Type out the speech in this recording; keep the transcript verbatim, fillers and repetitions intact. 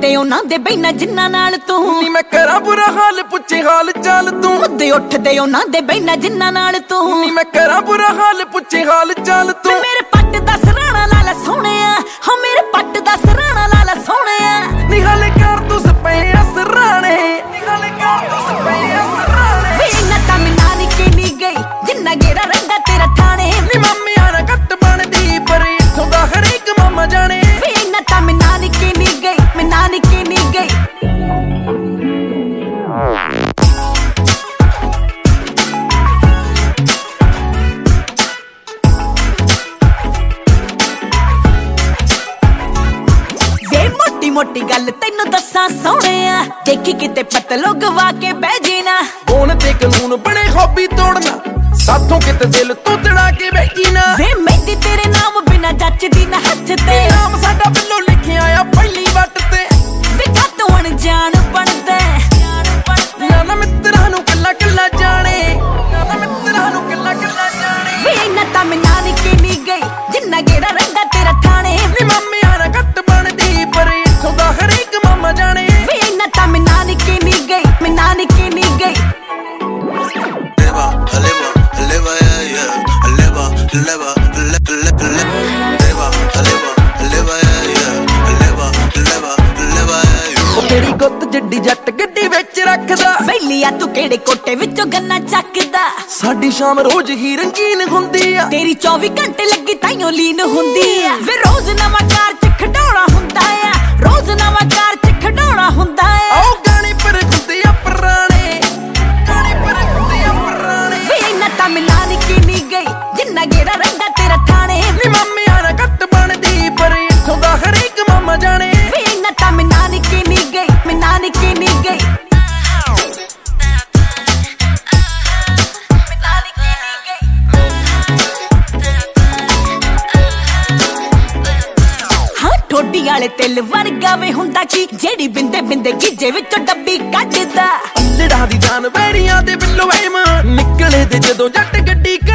ਉੱਠਦੇ ਉਹਨਾਂ ਦੇ ਬੈਨਾ ਜਿੰਨਾ ਨਾਲ ਤੂੰ ਨੀ ਮੈਂ ਕਰਾਂ ਬੁਰਾ ਹਾਲ ਪੁੱਛੇ ਹਾਲ ਚਾਲ ਤੂੰ ਮੁੱਦੇ ਉੱਠਦੇ ਉਹਨਾਂ ਦੇ ਬੈਨਾ ਜਿੰਨਾ ਨਾਲ ਤੂੰ ਨੀ ਮੈਂ ਕਰਾਂ ਬੁਰਾ ਹਾਲ ਪੁੱਛੇ ਹਾਲ ਚਾਲ ਤੂੰ ਮੇਰੇ ਪੱਟ ਦਾ ਸਰਾਣਾ ਲਾਲਾ ਸੋਹਣਿਆ ਹਾਂ ਮੇਰੇ ਪੱਟ ਦਾ ਸਰਾਣਾ ਲਾਲਾ ਸੋਹਣਿਆ ਨੀ ਹਾਲੇ ਕਰ ਤੂੰ ਸਪਿਆ ਸਰਾਣੇ ਨੀ ਹਾਲੇ ਕਰ ਤੂੰ ਸਪਿਆ ਸਰਾਣੇ ਵੇ ਇੰਨਾ ਤਾਂ ਮੈਂ ਨਾਨਕੇ ਨੀ ਗਈ ਜਿੰਨਾ ਗੇਰਾ ਰਹਿੰਦਾ ਤੇਰਾ ਠਾਣੇ ਨੀ ਮੰਮੀਆਂ ਨਾ ਘੱਟ ਬਣਦੀ ਪਰ ਇੱਥੋਂ ਦਾ ਹਰੇਕ ਮਾਮਾ ਜਾਣੇ ਵੇ ਇੰਨਾ ਤਾਂ ਮੈਂ ਨਾਨਕੇ ਨੀ ਗਈ ਮੈਂ ਨਾਨਕੇ ਨੀ ਗਈ ਮੋਟੀ ਗੱਲ ਤੈਨੂੰ ਦੱਸਾਂ ਸੋਹਣਿਆ ਦੇਖੀ ਕਿਤੇ ਪਤਲੋ ਗਵਾ ਕੇ ਬਹਿ ਜੀਨਾ ਕੌਣ ਤੇ ਕਾਨੂੰਨ ਬਣੇ ਹੌਬੀ ਤੋੜਨਾ ਸਾਥੋਂ ਕਿਤੇ ਦਿਲ ਤੋਂ ਤੜਾ ਕੇ ਬੈਠੀ ਨਾ ਵੇ ਮਹਿੰਦੀ ਤੇਰੇ ਨਾਮ ਬਿਨਾ ਜੱਚਦੀ ਨਾ ਹੱਥ ਤੇ ਨਾਮ ਸਾਡਾ ਬਿੱਲੋ ਲਿਖਿਆ ਆ ਪਹਿਲੀ ਵੱਟ ਤੇ ਵੇ ਤੂੰ ਅਣਜਾਣ ਬਣਦਾ ਨਾ ਨਾ ਮਿੱਤਰਾਂ ਨੂੰ ਕੱਲਾ ਕੱਲਾ ਜਾਣੇ ਨਾ ਨਾ ਮਿੱਤਰਾਂ ਨੂੰ ਕੱਲਾ ਕੱਲਾ ਜਾਣੇ ਵੇ ਇੰਨਾ ਤਾਂ ਮੈਂ ਨਾਨਕੇ ਨੀ ਗਈ ਜਿੰਨਾ ਗੇੜਾ ਰਹਿੰਦਾ ਤੇਰਾ ਠਾਣੇ ਨੀ ਮੰਮੀਆਂ ਨਾ ਘੱਟ ਬਣਦੀ ਪਰ ਇੱਥੋਂ ਦਾ ਹਰੇਕ ਮਾਮਾ ਜਾਣੇ ਵੇ ਇੰਨਾ ਤਾਂ ਮੈਂ ਨਾਨਕੇ ਨੀ ਗਈ ਮੈਂ ਨਾਨਕੇ ਨੀ ਗਈ Leva, leva, leva, yeah, yeah. Leva, leva, leva, leva, leva, leva, yeah, leva, leva, leva, yeah. ਉਹ ਤੇਰੀ ਗੁੱਤ ਜੱਡੀ ਜੱਟ ਗੱਡੀ ਵਿੱਚ ਰੱਖਦਾ ਵੈਲੀਆ ਤੂੰ ਕਿਹੜੇ ਕੋਟੇ ਵਿੱਚੋਂ ਗੰਨਾ ਚੱਕਦਾ ਸਾਡੀ ਸ਼ਾਮ ਰੋਜ਼ ਹੀ ਰੰਗੀਨ ਹੁੰਦੀ ਆ ਤੇਰੀ ਚੌਵੀ ਘੰਟੇ ਲੱਗੀ ਤਾਈਓ ਲੀਨ ਹੁੰਦੀ ਆ ਵੇ ਰੋਜ਼ ਨਵਾਂ ਕਾਰ ਚ ਖਡਾਉਣਾ ਹੁੰਦਾ ਆ ਰੋਜ਼ ਨਵਾਂ ਕਾਰ ਚ ਖਡਾਉਣਾ ਹੁੰਦਾ ਆ ਉਹ ਗਾਣੇ ਪਰ ਹੁੰਦੇ ਆ ਪੁਰਾਣੇ ਗਾਣੇ ਪਰ ਹੁੰਦੇ ਆ ਪੁਰਾਣੇ ਵੇ ਇੰਨਾ ਤਾਂ ਮੈਂ ਨਾਨਕੇ ਨੀ ਗਈ ਜਿੰਨਾ ਗੇੜਾ ਰਹਿੰਦਾ ਤੇਰਾ ਠਾਣੇ ਨੀ ਮੰਮੀਆਂ ਨਾ ਘੱਟ ਬਣਦੀ ਪਰ ਇੱਥੋਂ ਦਾ ਹਰੇਕ ਮਾਮਾ ਜਾਣੇ ਵੇ ਇੰਨਾ ਤਾਂ ਮੈਂ ਨਾਨਕੇ ਨੀ ਗਈ ਮੈਂ ਨਾਨਕੇ ਨੀ ਗਈ ਠੋਡੀ ਵਾਲੇ ਤਿਲ ਵਰਗਾ ਵੇ ਹੁੰਦਾ ਕੀ ਜਿਹੜੀ ਬਿੰਦੇ ਬਿੰਦੇ ਗੀਜੇ ਵਿੱਚੋਂ ਡੱਬੀ ਕੱਢਦਾ ਲੜਾ ਦੀ ਜਾਨ ਵੈਰੀਆਂ ਦੇ ਬਿੱਲੋ ਐਮ ਨਿਕਲੇ ਤੇ ਜਦੋਂ ਜੱਟ ਗੱਡੀ